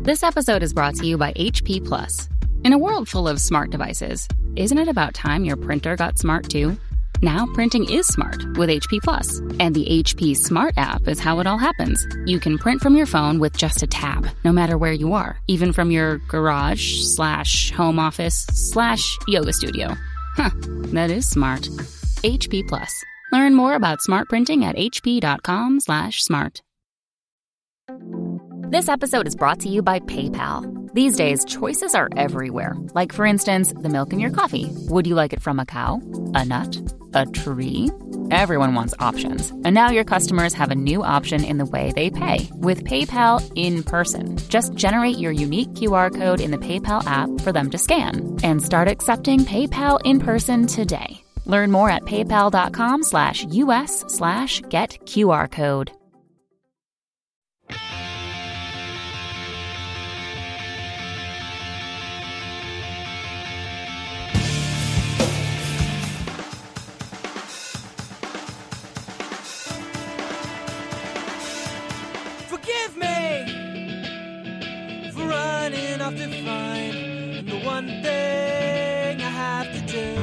This episode is brought to you by HP Plus. In a world full of smart devices, isn't it about time your printer got smart too? Now printing is smart with HP Plus, and the HP Smart app is how it all happens. You can print from your phone with just a tap, no matter where you are, even from your garage/home office/yoga studio. Huh, that is smart. HP Plus. Learn more about smart printing at hp.com/smart. This episode is brought to you by PayPal. These days, choices are everywhere. Like, for instance, the milk in your coffee. Would you like it from a cow, a nut, a tree? Everyone wants options. And now your customers have a new option in the way they pay with PayPal in person. Just generate your unique QR code in the PayPal app for them to scan and start accepting PayPal in person today. Learn more at paypal.com/us/getQRcode. Forgive me for running off to find the one thing I have to do.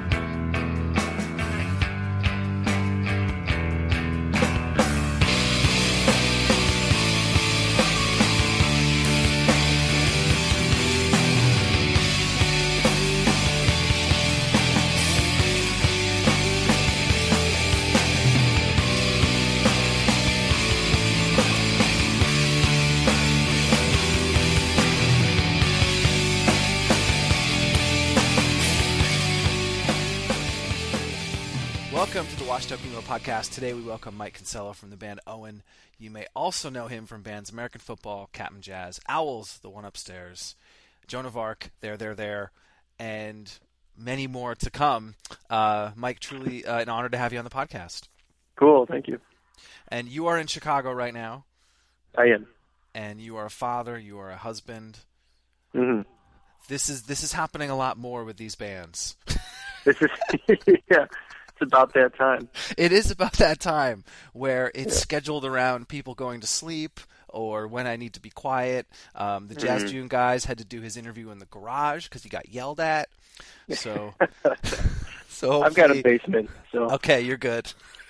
Welcome to the Washed Up Emo Podcast. Today we welcome Mike Kinsella from the band Owen. You may also know him from bands American Football, Captain Jazz, Owls, The One Upstairs, Joan of Arc, There, and many more to come. Mike, truly an honor to have you on the podcast. Cool, thank you. And you are in Chicago right now. I am. And you are a father, you are a husband. Mm-hmm. This is happening a lot more with these bands. This is, yeah. It's about that time. It is about that time where it's scheduled around people going to sleep or when I need to be quiet. The Jazz June guys had to do his interview in the garage because he got yelled at. So I've got a basement. So okay, you're good.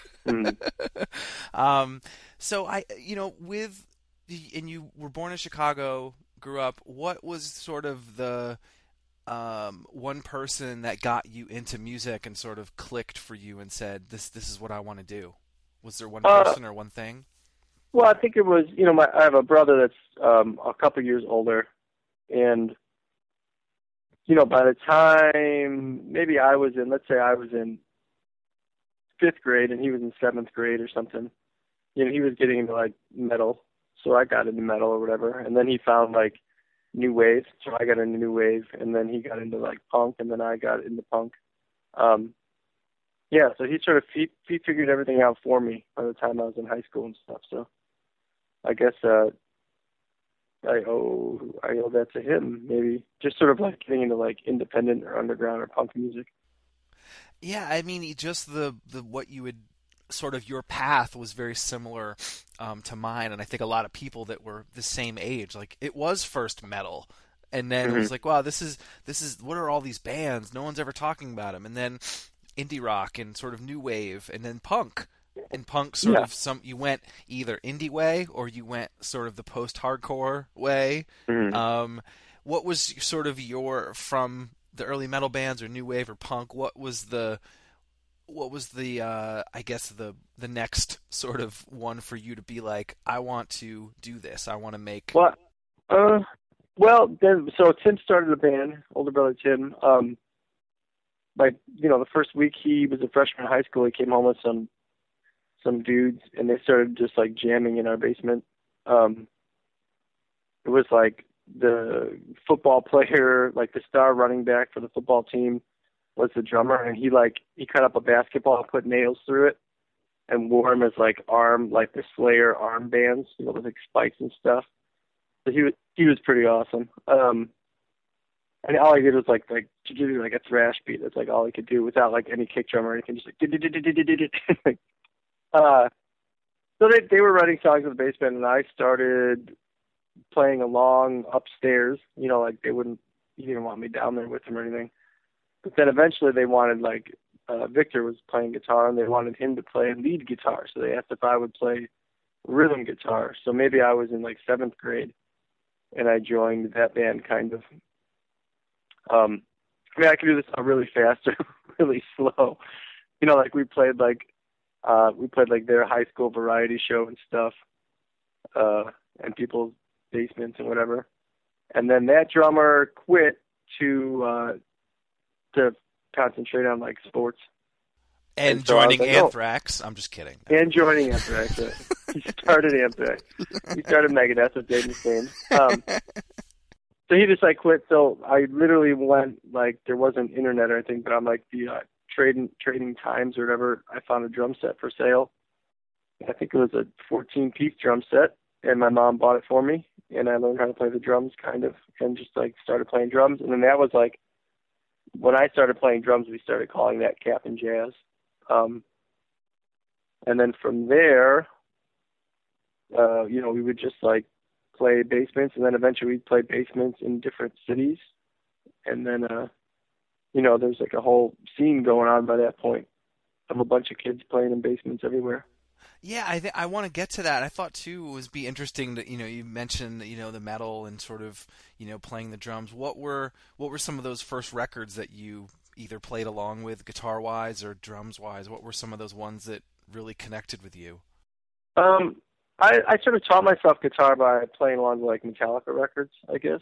Mm. So and you were born in Chicago, grew up. What was sort of the one person that got you into music and sort of clicked for you and said, this is what I want to do? Was there one person or one thing? Well, I think it was, I have a brother that's a couple years older, and, by the time maybe I was in 5th grade and he was in 7th grade or something, he was getting into, like, metal, so I got into metal or whatever, and then he found, like, new wave, so I got into new wave, and then he got into like punk, and then I got into punk. So he sort of he figured everything out for me by the time I was in high school and stuff. So I guess I owe that to him, maybe just sort of like getting into like independent or underground or punk music. Yeah, I mean, just the what you would sort of your path was very similar to mine, and I think a lot of people that were the same age, like it was first metal, and then it was like, wow, this is what are all these bands? No one's ever talking about them, and then indie rock and sort of new wave, and then punk. And punk sort of you went either indie way or you went sort of the post-hardcore way. What was sort of from the early metal bands or new wave or punk? What was the I guess the next sort of one for you to be like, I want to do this. I want to make. So Tim started a band, older brother Tim. The first week he was a freshman in high school, he came home with some dudes, and they started just like jamming in our basement. It was like the football player, like the star running back for the football team, was the drummer, and he cut up a basketball and put nails through it and wore them as like the Slayer armbands, with like spikes and stuff. So he was pretty awesome. And all he did was like to do like a thrash beat. That's like all he could do without like any kick drum or anything. Just like so they were writing songs with the bass band, and I started playing along upstairs. You know, like he didn't want me down there with him or anything. But then eventually they wanted, like, Victor was playing guitar, and they wanted him to play lead guitar. So they asked if I would play rhythm guitar. So maybe I was in, like, 7th grade, and I joined that band, kind of. I mean, I can do this really fast or really slow. You know, like, we played their high school variety show and stuff, and people's basements and whatever. And then that drummer quit to concentrate on, like, sports. And so joining like, Anthrax. I'm just kidding. And joining Anthrax. He started Anthrax. He started Megadeth with Dave Mustaine. So he just, like, quit. So I literally went, like, there wasn't internet or anything, but on, like, the trading times or whatever, I found a drum set for sale. I think it was a 14-piece drum set, and my mom bought it for me, and I learned how to play the drums, kind of, and just, like, started playing drums. And then that was, like, when I started playing drums, we started calling that Cap'n Jazz. And then from there, you know, we would just, like, play basements, and then eventually we'd play basements in different cities. And then, you know, there's, like, a whole scene going on by that point of a bunch of kids playing in basements everywhere. Yeah, I want to get to that. I thought, too, it would be interesting that, you know, you mentioned, you know, the metal and sort of, you know, playing the drums. What were some of those first records that you either played along with guitar-wise or drums-wise? What were some of those ones that really connected with you? I sort of taught myself guitar by playing along with, like, Metallica records, I guess.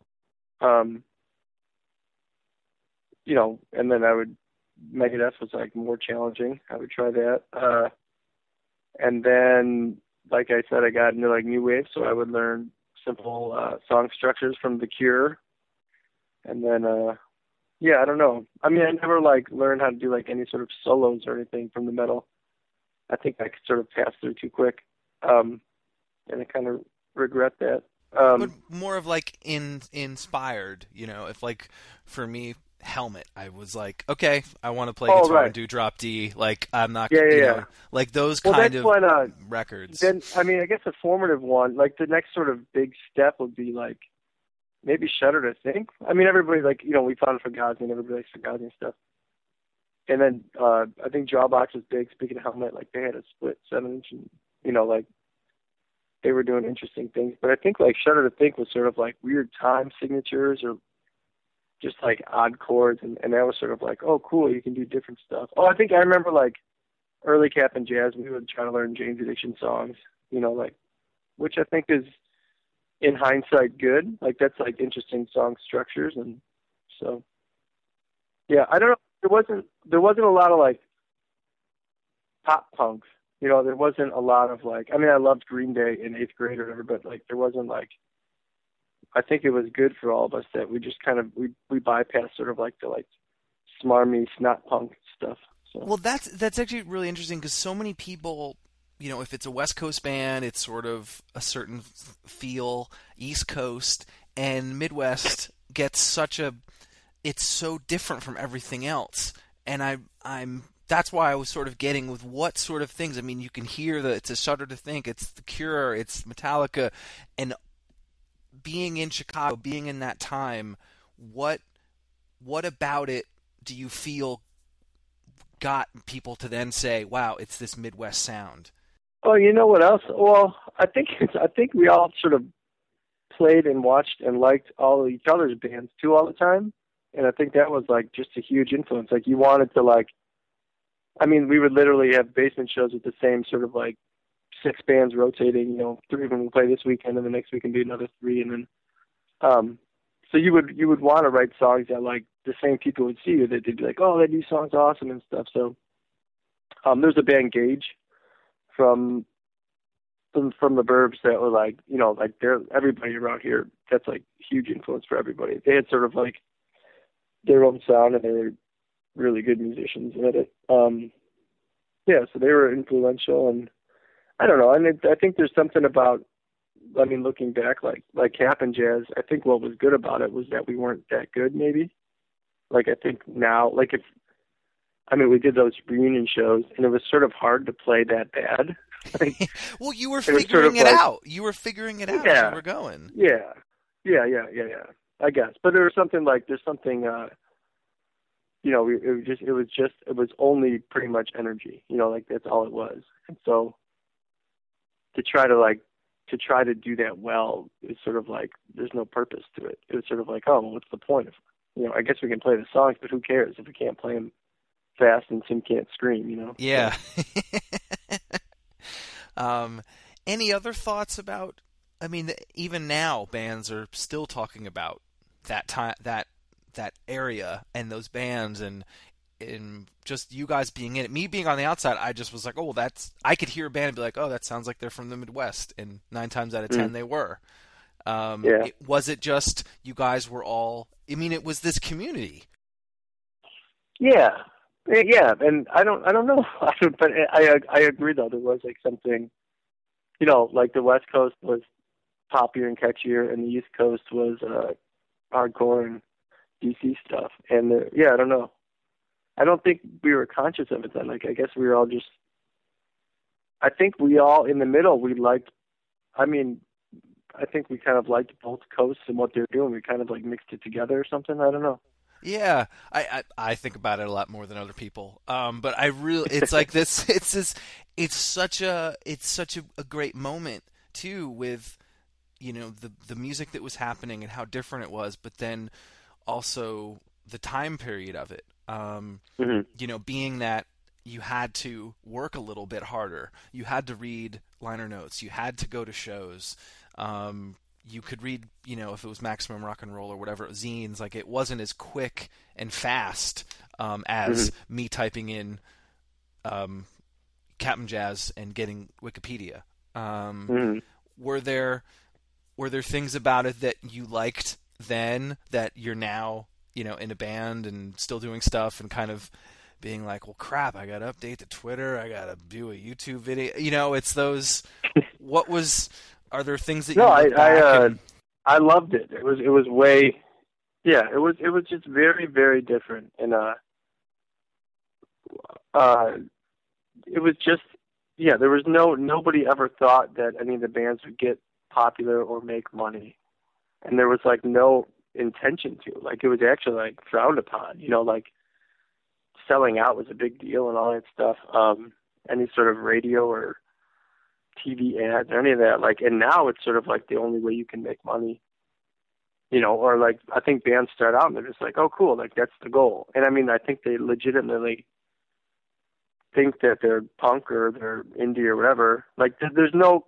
You know, and then Megadeth was, like, more challenging. I would try that. And then, like I said, I got into, like, new wave, so I would learn simple song structures from The Cure. And then, yeah, I don't know. I mean, I never, like, learned how to do, like, any sort of solos or anything from the metal. I think I sort of passed through too quick. And I kind of regret that. But more of, like, inspired, you know, if, like, for me, Helmet, I was like, okay, I want to play guitar and do drop D. Like, I'm not, you know, like those kind of records. Then, I mean, I guess a formative one, like the next sort of big step would be like maybe Shudder to Think. I mean, everybody, like, you know, we found Fugazi and everybody likes Fugazi and stuff. And then I think Jawbox was big. Speaking of Helmet, like they had a split 7-inch, and, you know, like they were doing interesting things. But I think like Shudder to Think was sort of like weird time signatures or just like odd chords, and that was sort of like, oh, cool, you can do different stuff. Oh, I think I remember like early Cap'n Jazz, we would try to learn Jane's Addiction songs, you know, like, which I think is in hindsight good. Like that's like interesting song structures, and so yeah, I don't know. There wasn't a lot of like pop punks, you know. There wasn't a lot of like. I mean, I loved Green Day in 8th grade or whatever, but like there wasn't like. I think it was good for all of us that we just kind of we bypassed sort of like the like smarmy snot punk stuff. So. Well, that's actually really interesting because so many people, you know, if it's a West Coast band, it's sort of a certain feel. East Coast and Midwest gets it's so different from everything else. And I'm that's why I was sort of getting with what sort of things. I mean, you can hear that it's a Shudder to Think, it's The Cure, it's Metallica, and being in Chicago, being in that time, what about it do you feel got people to then say, wow, it's this Midwest sound? Oh, you know what else? Well, I think we all sort of played and watched and liked all of each other's bands too all the time. And I think that was like just a huge influence. Like you wanted to like, I mean, we would literally have basement shows with the same sort of like 6 bands rotating, you know, 3 of them will play this weekend and the next weekend be another 3. And then, so you would want to write songs that like the same people would see you, that they'd be like, oh, that new song's awesome and stuff. So, there's a band Gage from the Burbs that were like, you know, like everybody around here, that's like huge influence for everybody. They had sort of like their own sound and they were really good musicians at it. Yeah, so they were influential, and I don't know. I mean, I think there's something about, I mean, looking back, like Cap'n Jazz, I think what was good about it was that we weren't that good, maybe. Like, I think now, like we did those reunion shows, and it was sort of hard to play that bad. Like, Well, you were it was figuring sort of it like- out. You were figuring it out as Yeah. you were going. Yeah. I guess. But there was something like, there's something, you know, it was only pretty much energy, you know, like that's all it was. And so to try to do that well, it's sort of like, there's no purpose to it. It was sort of like, oh, well, what's the point of, you know, I guess we can play the songs, but who cares if we can't play them fast and Tim can't scream, you know? Yeah. Any other thoughts about, I mean, even now bands are still talking about that time, that area and those bands and just you guys being in it. Me being on the outside, I just was like, oh, well, I could hear a band and be like, oh, that sounds like they're from the Midwest, and 9 times out of 10 they were. Was it just you guys were all, I mean, it was this community. Yeah, and I don't know, but I agree though. There was like something, you know, like the West Coast was poppier and catchier, and the East Coast was hardcore and DC stuff. And I don't know. I don't think we were conscious of it then. Like, I guess we were all just. I think we all in the middle. We liked. I mean, I think we kind of liked both coasts and what they're doing. We kind of like mixed it together or something. I don't know. Yeah, I think about it a lot more than other people. But I really, it's like this. It's such a great moment too, with, you know, the music that was happening and how different it was, but then also the time period of it. You know, being that you had to work a little bit harder, you had to read liner notes, you had to go to shows. You could read, you know, if it was Maximum Rock and Roll or whatever, zines, like it wasn't as quick and fast as me typing in Captain Jazz and getting Wikipedia. Were there things about it that you liked then that you're now, you know, in a band and still doing stuff and kind of being like, well, crap, I got to update the Twitter, I got to do a YouTube video, you know, it's those, are there things that you look back I loved it. It was way, it was just very, very different. And, it was just, there was nobody ever thought that any of the bands would get popular or make money. And there was like no intention to, like, it was actually like frowned upon, you know, like selling out was a big deal and all that stuff. Any sort of radio or TV ads or any of that, like, and now it's sort of like the only way you can make money, you know, or like, I think bands start out and they're just like, oh, cool, like that's the goal. And I mean, I think they legitimately think that they're punk or they're indie or whatever. Like, there's no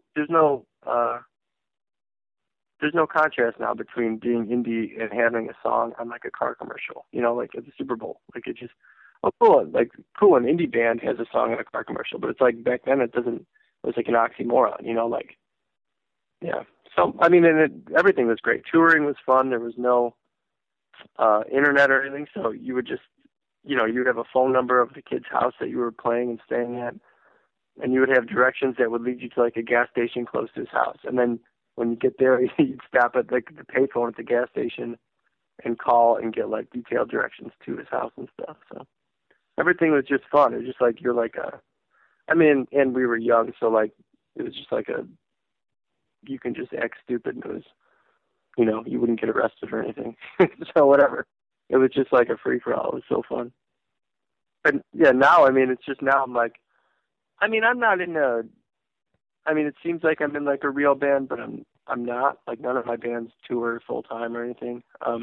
contrast now between being indie and having a song on like a car commercial, you know, like at the Super Bowl. Like, it just, oh, cool, like, cool, an indie band has a song on a car commercial, but it's like back then it was like an oxymoron, you know, like, yeah. So, I mean, and everything was great. Touring was fun. There was no internet or anything, so you would just, you know, you would have a phone number of the kid's house that you were playing and staying at, and you would have directions that would lead you to like a gas station close to his house. And then when you get there, you'd stop at like the payphone at the gas station and call and get like detailed directions to his house and stuff. So everything was just fun. It was just like, you're like and we were young, so like it was just like you can just act stupid and it was, you know, you wouldn't get arrested or anything. So whatever. It was just like a free for all. It was so fun. And yeah, now, I mean, it's just now I'm like, I mean, I'm not it seems like I'm in like a real band, but I'm not. Like, none of my bands tour full time or anything.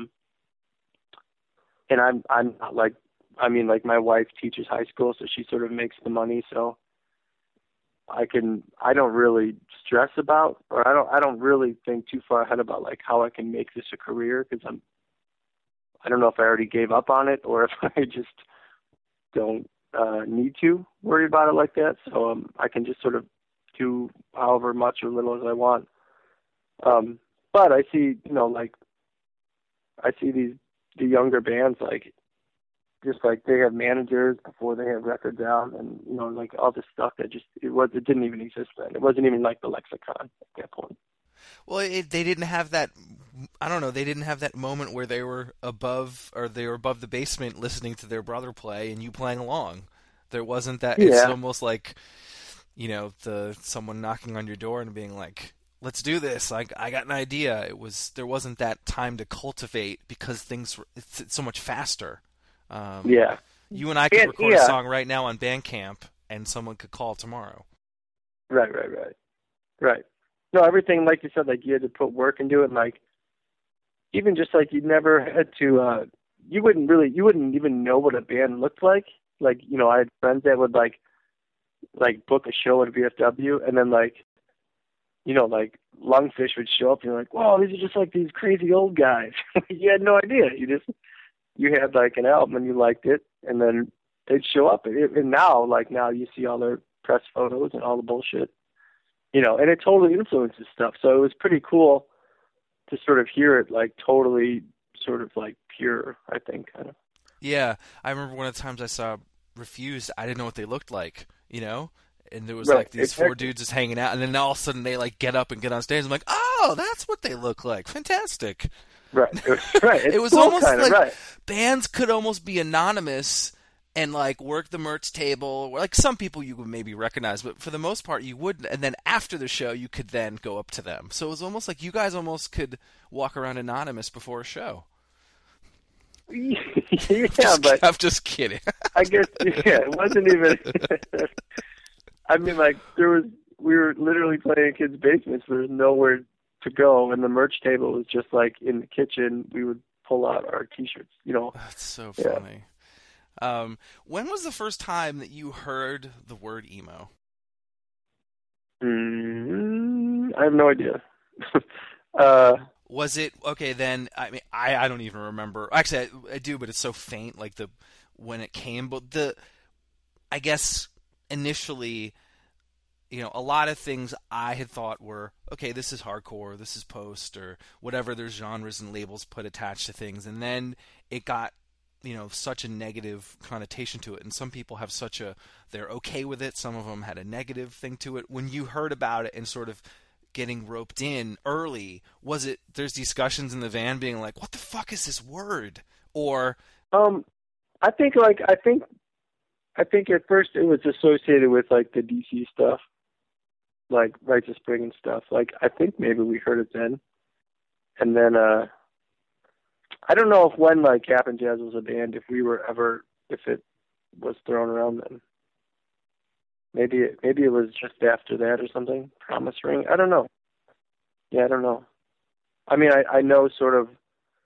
And I'm not like, I mean, like my wife teaches high school, so she sort of makes the money, so I don't really stress about, or I don't really think too far ahead about like how I can make this a career, because I don't know if I already gave up on it or if I just don't need to worry about it like that. So I can just sort of do however much or little as I want. But I see, you know, like I see the younger bands, like, just like they have managers before they have records out, and, you know, like all this stuff that just, it didn't even exist then. It wasn't even like the lexicon at that point. Well, they didn't have that, I don't know, they didn't have that moment where they were above the basement listening to their brother play and you playing along. There wasn't that. Yeah. It's almost like, someone knocking on your door and being like, let's do this. Like, I got an idea. There wasn't that time to cultivate because it's so much faster. Yeah. You and I could record a song right now on Bandcamp, and someone could call tomorrow. Right. No, everything, like you said, like you had to put work into it. And like, even just like you never had to, you wouldn't even know what a band looked like. Like, I had friends that would like book a show at VFW, and then like Lungfish would show up, and you're like, wow, these are just like these crazy old guys. You had no idea. You had like an album and you liked it, and then they'd show up. And now you see all their press photos and all the bullshit, and it totally influences stuff. So it was pretty cool to sort of hear it like totally sort of like pure, I think, kind of. Yeah, I remember one of the times I saw Refused, I didn't know what they looked like, and there was like these four dudes just hanging out, and then all of a sudden they like get up and get on stage. I'm like, oh, that's what they look like. Fantastic. Right. It was cool, almost kinda, like right. Bands could almost be anonymous and like work the merch table. Like some people you would maybe recognize, but for the most part you wouldn't. And then after the show, you could then go up to them. So it was almost like you guys almost could walk around anonymous before a show. Yeah, but I'm just kidding. I guess it wasn't even. I mean, like we were literally playing in kids' basements. There was nowhere to go, and the merch table was just like in the kitchen. We would pull out our T-shirts, That's so funny. Yeah. When was the first time that you heard the word emo? I have no idea. Was it okay then? I mean, I don't even remember. Actually, I do, but it's so faint. Like when it came, but I guess initially, a lot of things I had thought were okay. This is hardcore. This is post or whatever. There's genres and labels put attached to things, and then it got such a negative connotation to it. And some people have they're okay with it. Some of them had a negative thing to it. When you heard about it and sort of getting roped in early, there's discussions in the van being like, what the fuck is this word? Or I think at first it was associated with like the DC stuff, like Rites of Spring and stuff. Like I think maybe we heard it then, and then I don't know when like Cap'n Jazz was a band, if it was thrown around then. Maybe it was just after that or something. Promise Ring. I don't know. Yeah, I don't know. I mean, I know sort of.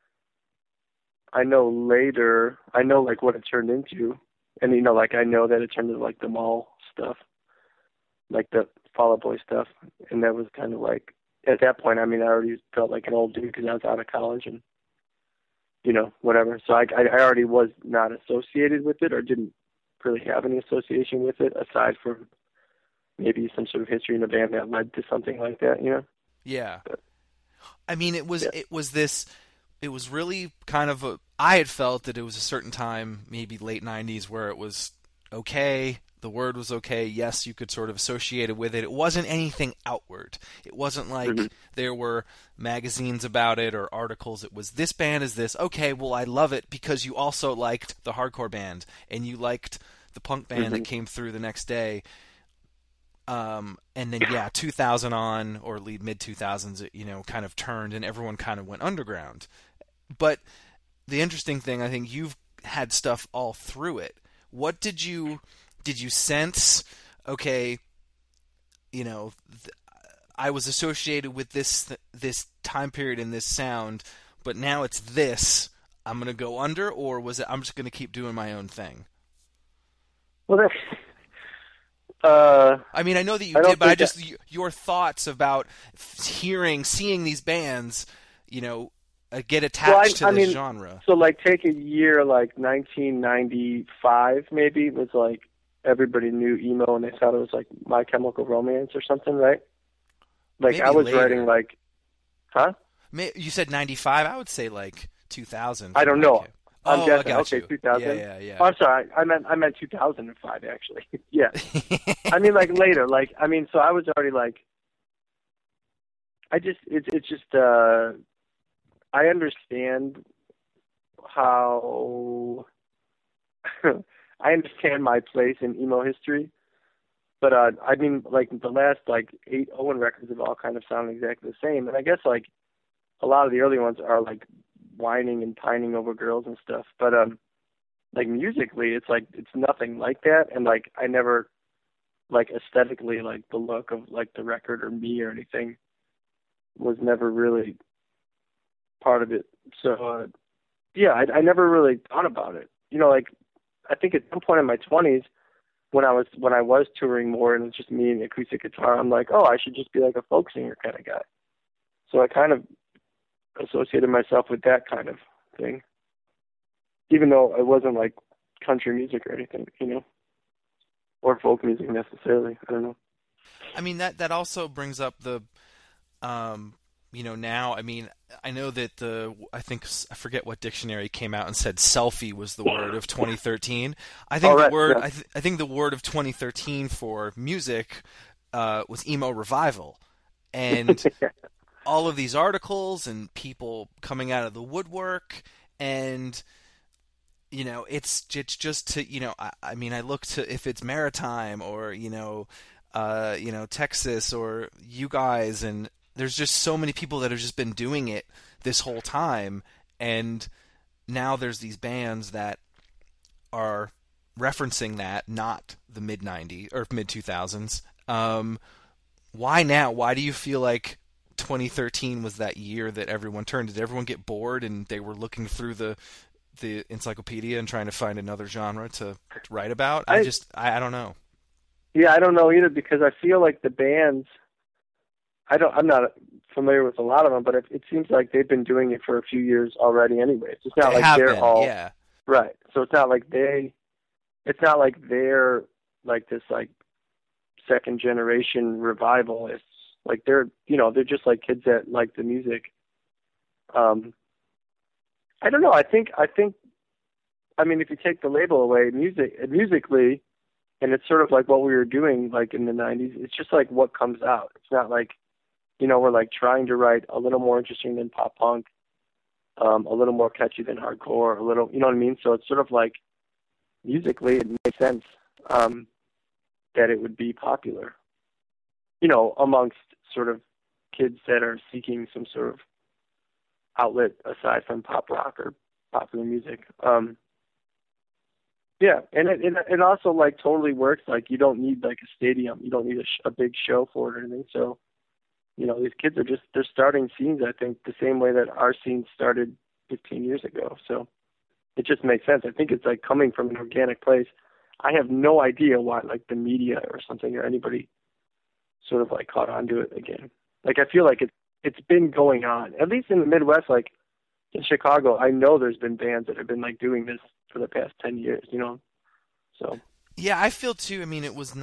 I know later. I know like what it turned into, and like I know that it turned into like the mall stuff, like the Fall Out Boy stuff, and that was kind of like at that point. I mean, I already felt like an old dude because I was out of college and whatever. So I already was not associated with it or didn't really have any association with it aside from maybe some sort of history in the band that led to something like that, Yeah. But, I mean, it was really kind of I had felt that it was a certain time, maybe late 90s, where it was okay. The word was okay. Yes, you could sort of associate it with it. It wasn't anything outward. It wasn't like there were magazines about it or articles. It was, this band is this. Okay, well, I love it because you also liked the hardcore band and you liked the punk band that came through the next day. And then, 2000 on, or mid-2000s, kind of turned and everyone kind of went underground. But the interesting thing, I think you've had stuff all through it. What did you sense, okay, I was associated with this time period and this sound, but now it's this, I'm going to go under, or was it, I'm just going to keep doing my own thing? Well, I mean, I know that you did, but your thoughts about seeing these bands, get attached to this genre. So, like, take a year like 1995, maybe, was like everybody knew emo and they thought it was like My Chemical Romance or something, right? Like, maybe I was later. Writing like, huh? You said 95. I would say like 2000. I don't know. I'm guessing. Okay, 2000. Yeah. Oh, I'm sorry. I meant 2005 actually. Yeah. I mean, like later. Like, I mean, so I was already like. It's just. I understand how. I understand my place in emo history, But I mean, like the last like 8 Owen records have all kind of sounded exactly the same. And I guess like a lot of the early ones are like whining and pining over girls and stuff. But like musically, it's like it's nothing like that. And like I never like aesthetically, like the look of like the record or me or anything was never really part of it. So yeah, I never really thought about it. You know, like I think at some point in my 20s, when I was touring more and it was just me and the acoustic guitar, I'm like, oh, I should just be like a folk singer kind of guy. So I kind of associated myself with that kind of thing, even though it wasn't like country music or anything, you know, or folk music necessarily. I don't know. I mean, that also brings up the, you know, now, I mean, I know that I forget what dictionary came out and said selfie was the word of 2013. I think the word, yeah. I think the word of 2013 for music was emo revival, and all of these articles and people coming out of the woodwork, and you know, it's just to, you know, I mean, I look to if it's Maritime or you know, Texas or you guys, and there's just so many people that have just been doing it this whole time, and now there's these bands that are referencing that, not the mid-90s or mid-2000s. Why now? Why do you feel like 2013 was that year that everyone turned? Did everyone get bored and they were looking through the encyclopedia and trying to find another genre to write about? I don't know. Yeah, I don't know either, because I feel like the bands, I'm not familiar with a lot of them, but it seems like they've been doing it for a few years already anyway. It's not like they're all yeah. Right. So it's not like they're like this like second generation revivalists. Like they're just like kids that like the music. I don't know. I mean, if you take the label away, musically, and it's sort of like what we were doing like in the 90s, it's just like what comes out. It's not like, you know, we're like trying to write a little more interesting than pop punk, a little more catchy than hardcore, a little, you know what I mean? So it's sort of like musically it makes sense that it would be popular, you know, amongst sort of kids that are seeking some sort of outlet aside from pop rock or popular music. Yeah, and it also like totally works. Like you don't need like a stadium, you don't need a big show for it or anything. So, you know, these kids they're starting scenes, I think, the same way that our scene started 15 years ago. So it just makes sense. I think it's like coming from an organic place. I have no idea why like the media or something or anybody sort of like caught on to it again. Like I feel like it's been going on, at least in the Midwest, like in Chicago. I know there's been bands that have been like doing this for the past 10 years, you know? So. Yeah, I feel too. I mean, it was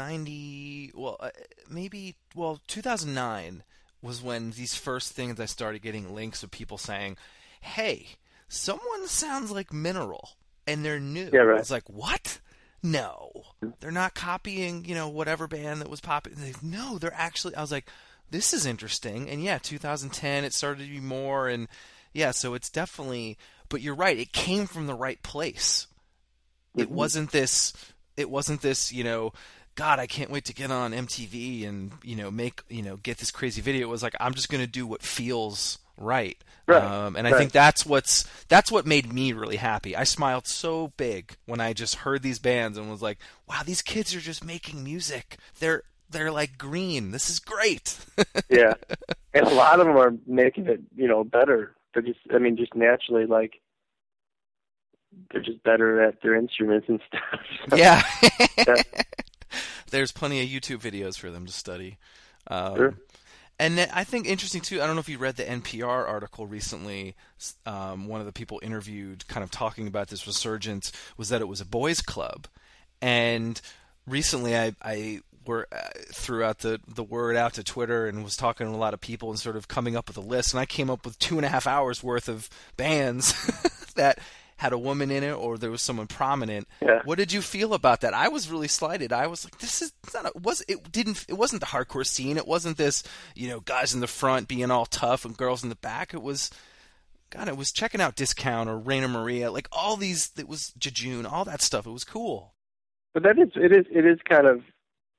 2009 was when these first things I started getting links of people saying, hey, someone sounds like Mineral, and they're new. Yeah, right. I was like, what? No. They're not copying, you know, whatever band that was popping. No, they're actually, I was like, this is interesting. And yeah, 2010, it started to be more, and yeah, so it's definitely, but you're right, it came from the right place. Mm-hmm. It wasn't this, you know, God, I can't wait to get on MTV and, you know, get this crazy video. It was like, I'm just going to do what feels right. Right. And I think that's what made me really happy. I smiled so big when I just heard these bands and was like, wow, these kids are just making music. They're like Green. This is great. Yeah. And a lot of them are making it, you know, better. They're just naturally, like, they're just better at their instruments and stuff. Yeah. Yeah. There's plenty of YouTube videos for them to study. Sure. And I think interesting, too, I don't know if you read the NPR article recently. One of the people interviewed kind of talking about this resurgence was that it was a boys' club. And recently I threw out the word out to Twitter and was talking to a lot of people and sort of coming up with a list. And I came up with 2.5 hours worth of bands that had a woman in it, or there was someone prominent. Yeah. What did you feel about that? I was really slighted. I was like, it wasn't the hardcore scene. It wasn't this, you know, guys in the front being all tough and girls in the back. It was checking out Discount or Raina Maria, like all these, it was Jejune, all that stuff. It was cool. But it is kind of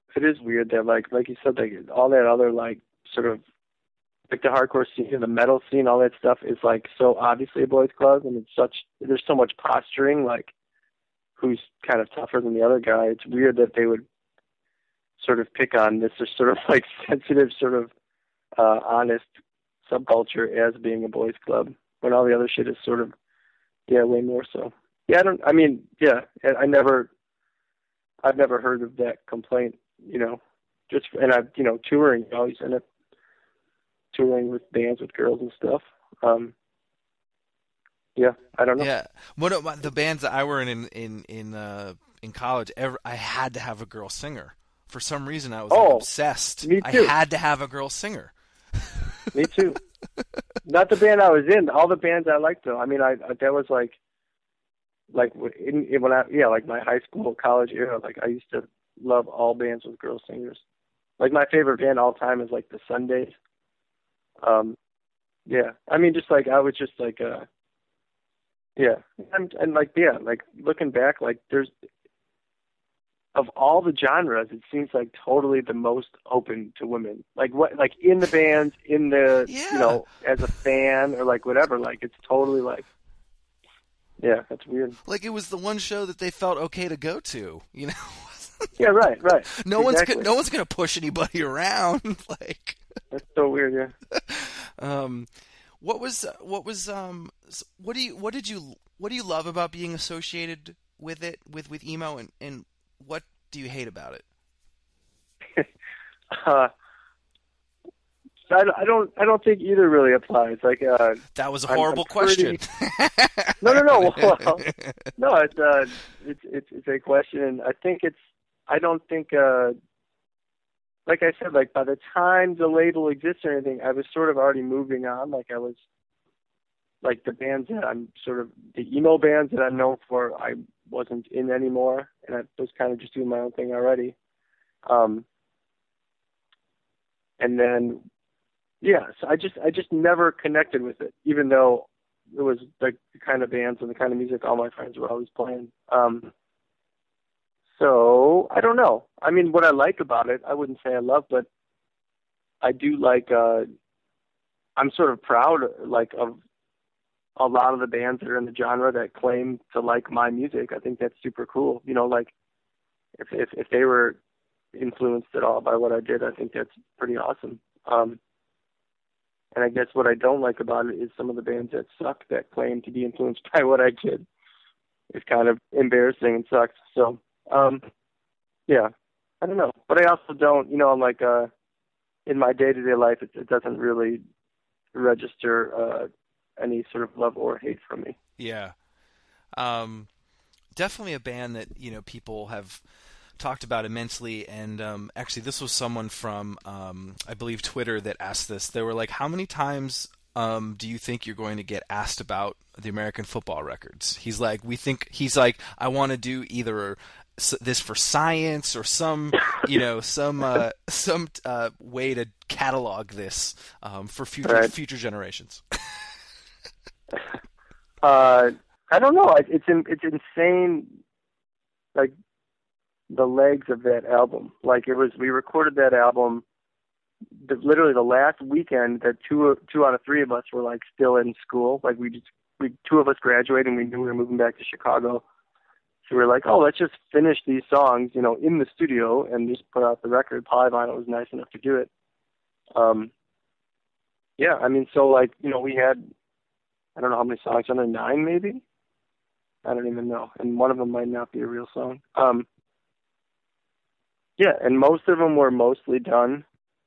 it is weird that like you said, like all that other like sort of like the hardcore scene, the metal scene, all that stuff is like so obviously a boys' club, and there's so much posturing, like who's kind of tougher than the other guy. It's weird that they would sort of pick on this sort of like sensitive, sort of honest subculture as being a boys' club, when all the other shit is sort of way more so. Yeah, I've never heard of that complaint, and I've, touring, you always end up touring with bands with girls and stuff. I don't know. Yeah, one of the bands that I were in college, I had to have a girl singer. For some reason, I was obsessed. Me too. I had to have a girl singer. Me too. Not the band I was in. All the bands I liked, though. I mean, that was like my high school, college era. Like, I used to love all bands with girl singers. Like, my favorite band all time is like the Sundays. I mean, just like I was just like and like looking back, like there's, of all the genres, it seems like totally the most open to women. Like in the bands, in the as a fan or like whatever, like it's totally like, that's weird. Like it was the one show that they felt okay to go to, Yeah, right. No exactly. one's gonna push anybody around. Like that's so weird, yeah. What do you love about being associated with it, with emo, and what do you hate about it? I don't think either really applies. Like that was a horrible question. No. Well, no, it's a question, and I don't think like I said, like by the time the label exists or anything, I was sort of already moving on. Like I was, like the bands that I'm sort of, the emo bands that I'm known for, I wasn't in anymore, and I was kind of just doing my own thing already. And then, so I just never connected with it, even though it was like the kind of bands and the kind of music all my friends were always playing. So I don't know. I mean, what I like about it, I wouldn't say I love, but I do like. I'm sort of proud, like, of a lot of the bands that are in the genre that claim to like my music. I think that's super cool. Like if they were influenced at all by what I did, I think that's pretty awesome. And I guess what I don't like about it is some of the bands that suck that claim to be influenced by what I did. It's kind of embarrassing and sucks. So. I don't know, but I also don't, I'm like, in my day-to-day life, it doesn't really register, any sort of love or hate from me. Yeah. Definitely a band that, people have talked about immensely. And, actually this was someone from, I believe Twitter that asked this. They were like, how many times, do you think you're going to get asked about the American football records? He's like, I want to do either this for science or some way to catalog this for future generations. I don't know. It's insane. Like the legs of that album. Like we recorded that album literally the last weekend that two out of three of us were like still in school. Like two of us graduated and we knew we were moving back to Chicago. So we were like, let's just finish these songs, in the studio and just put out the record. Polyvinyl was nice enough to do it. I mean, so like, we had, I don't know how many songs, under 9 maybe? I don't even know. And one of them might not be a real song. And most of them were mostly done.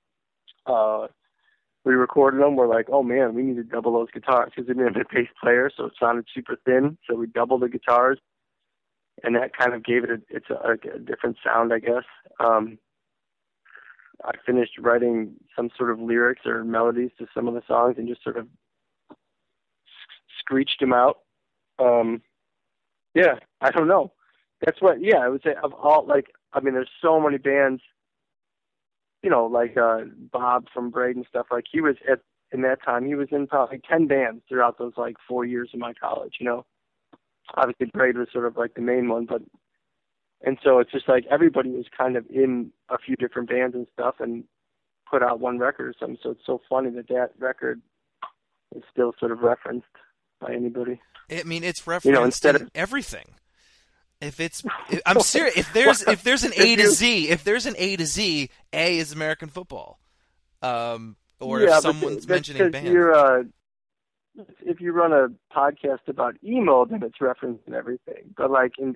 We recorded them. We're like, oh man, we need to double those guitars because we didn't have a bass player, so it sounded super thin. So we doubled the guitars. And that kind of gave it a different sound, I guess. I finished writing some sort of lyrics or melodies to some of the songs and just sort of screeched them out. I don't know. That's what, I would say of all, like, I mean, there's so many bands, like Bob from Braid and stuff. Like he was in that time, he was in probably 10 bands throughout those like 4 years of my college, Obviously, Braid was sort of like the main one, but And so it's just like everybody was kind of in a few different bands and stuff and put out one record or something. So it's so funny that that record is still sort of referenced by anybody. I mean, it's referenced in everything. I'm serious. If there's an A to Z, A is American football. Or if someone's mentioning bands. If you run a podcast about emo, then it's referenced in everything. But like in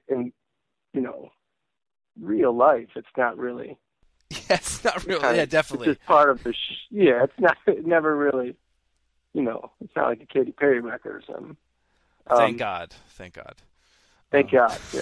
real life, it's not really. Yeah, it's not really. Yeah, definitely. It's just part of the. It's not. It never really. It's not like a Katy Perry record or something. Thank God. Thank God. Thank God. Yeah.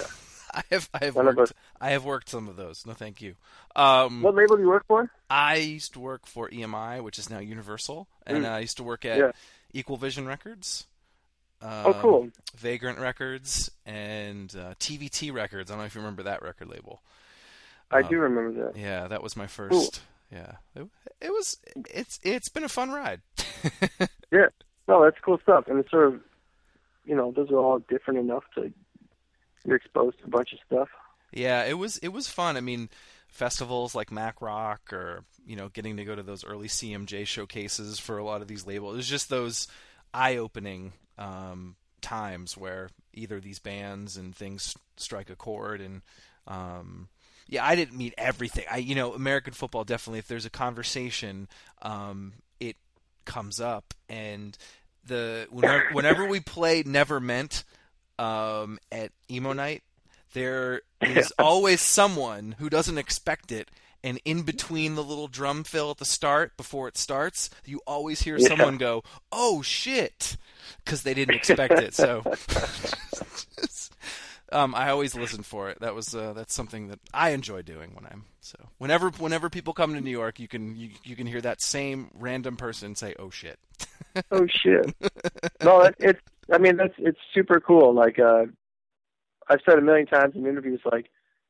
I have worked some of those. No, thank you. What label do you work for? I used to work for EMI, which is now Universal, and I used to work at Equal Vision Records. Cool. Vagrant Records and TVT Records. I don't know if you remember that record label. I do remember that. Yeah, that was my first. Cool. Yeah, it's been a fun ride. Yeah, no, that's cool stuff, and it's sort of, those are all different enough to you're exposed to a bunch of stuff. Yeah, it was fun. I mean, festivals like Mac Rock, or getting to go to those early CMJ showcases for a lot of these labels. It was just those eye-opening times where either these bands and things strike a chord, and I didn't meet everything. American football, definitely, if there's a conversation, it comes up, and whenever we play Never Meant at Emo Night, there is always someone who doesn't expect it, and in between the little drum fill at the start, before it starts, you always hear someone go, "Oh shit," because they didn't expect it. So I always listen for it. That's something that I enjoy doing whenever people come to New York, you can hear that same random person say, "Oh shit." Oh shit. No, it's super cool. Like I've said a million times in interviews, like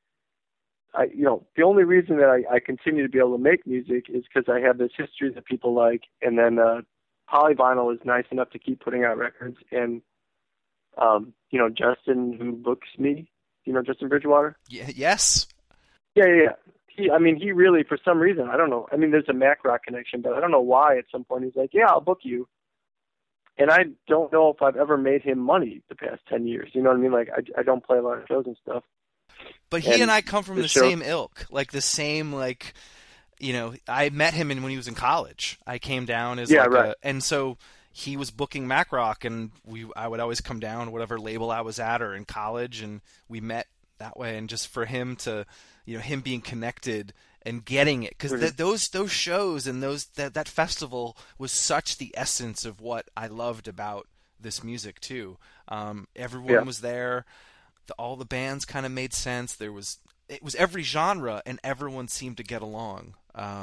the only reason that I continue to be able to make music is because I have this history that people like, and then Polyvinyl is nice enough to keep putting out records, and Justin, who books me, Justin Bridgewater. Yes. Yeah. He really, for some reason, I don't know. I mean, there's a Mac Rock connection, but I don't know why. At some point, he's like, "Yeah, I'll book you." And I don't know if I've ever made him money the past 10 years. You know what I mean? Like, I don't play a lot of shows and stuff. But he and I come from the same ilk. Like, the same, like, I met him when he was in college. I came down as and so he was booking Mac Rock, and I would always come down, whatever label I was at or in college, and we met that way. And just for him to, him being connected and getting it, because those shows and that festival was such the essence of what I loved about this music too. Everyone was there. All the bands kind of made sense. It was every genre, and everyone seemed to get along.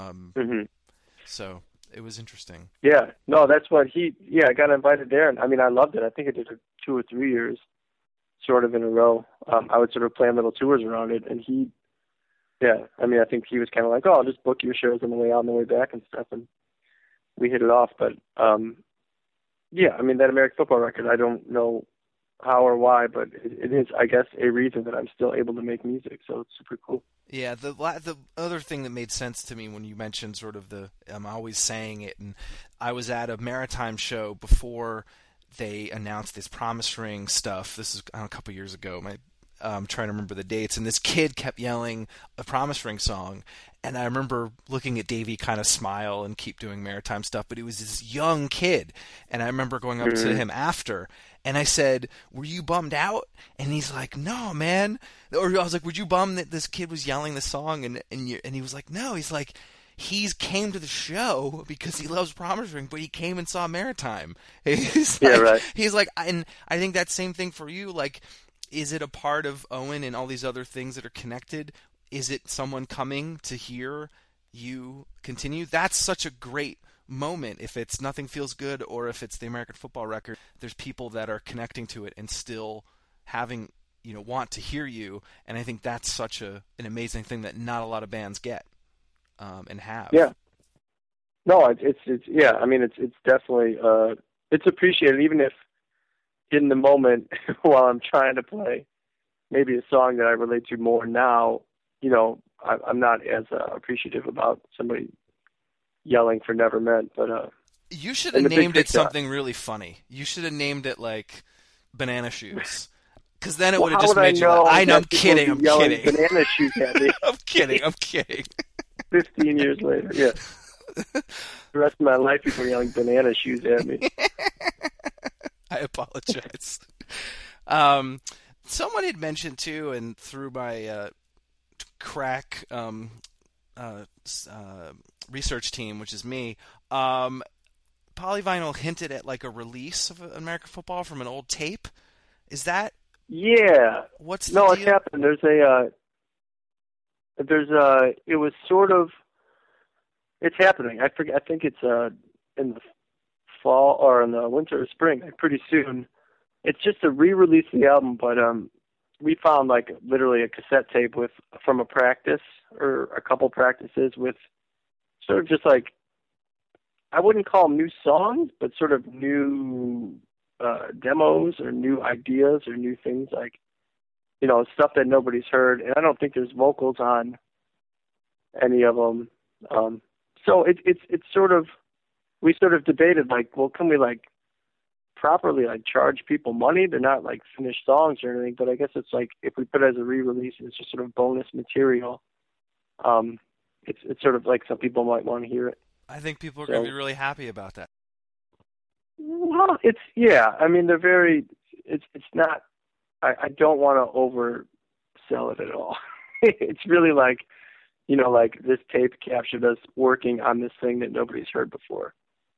So it was interesting. Yeah, no, that's what I got invited there, and I loved it. I think I did it 2 or 3 years, sort of in a row. I would sort of plan little tours around it, and I think he was kind of like, "Oh, I'll just book your shows on the way out and the way back and stuff," and we hit it off. But that American football record, I don't know how or why, but it is, I guess, a reason that I'm still able to make music. So it's super cool. Yeah, the other thing that made sense to me when you mentioned sort of I'm always saying it, and I was at a Maritime show before they announced this Promise Ring stuff. This is a couple years ago. I'm trying to remember the dates, and this kid kept yelling a Promise Ring song, and I remember looking at Davey kind of smile and keep doing Maritime stuff, but it was this young kid, and I remember going up to him after, and I said, "Were you bummed out?" And he's like, "No, man." Or I was like, "Were you bummed that this kid was yelling the song?" And he was like, "No." He's like, "He's came to the show because he loves Promise Ring, but he came and saw Maritime." He's like, and I think that same thing for you, like, is it a part of Owen and all these other things that are connected? Is it someone coming to hear you continue? That's such a great moment. If it's Nothing Feels Good or if it's the American football record, there's people that are connecting to it and still having, want to hear you. And I think that's such an amazing thing that not a lot of bands get and have. Yeah. No, it's definitely, it's appreciated, even if in the moment while I'm trying to play, maybe a song that I relate to more now, you know, I'm not as appreciative about somebody yelling for Never Meant, but you should and have the Big named it TikTok. something really funny. You should have named it like Banana Shoes. Because then it Well, would have how just would I made you laugh. know I know, I'm that people would kidding, be I'm yelling kidding. banana shoes at me I'm kidding, I'm kidding. 15 years later? Yeah. The rest of my life, people are yelling banana shoes at me. I apologize. Someone had mentioned too, and through my crack research team, which is me, Polyvinyl hinted at like a release of American Football from an old tape. Is that Yeah. what's the No, deal? it's happened. It was sort of, it's happening. I forget. I think it's in the fall or in the winter or spring, like pretty soon. It's just a re-release of the album, but we found like literally a cassette tape from a practice or a couple practices with sort of just like, I wouldn't call them new songs, but sort of new demos or new ideas or new things, like, you know, stuff that nobody's heard. And I don't think there's vocals on any of them. So it's sort of, we sort of debated like, well, can we like properly like charge people money? They're not like finished songs or anything, but I guess it's like if we put it as a re-release, it's just sort of bonus material. It's sort of like some people might want to hear it. I think people are going to be really happy about that. Well, I mean, they're very, it's not, I don't want to oversell it at all. It's really like, you know, like this tape captured us working on this thing that nobody's heard before.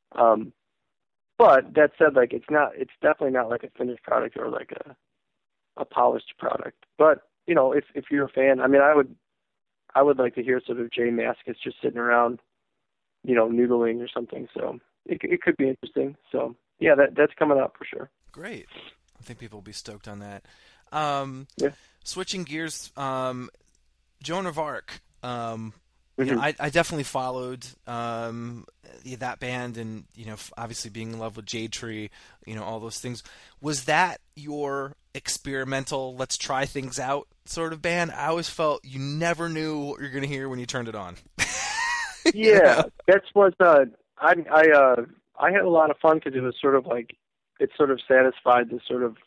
But that said, like, it's definitely not like a finished product or like a polished product. But, you know, if you're a fan, I mean, I would like to hear sort of Jay Mascis just sitting around, you know, noodling or something. So it could be interesting. So yeah, that's coming up for sure. Great. I think people will be stoked on that. Yeah. Switching gears, Joan of Arc. You Mm-hmm. know, I definitely followed that band, and you know, obviously being in love with Jade Tree, you know, all those things. Was that your experimental, let's try things out sort of band? I always felt you never knew what you're going to hear when you turned it on. Yeah, that's what I had a lot of fun because it was sort of like it sort of satisfied the sort of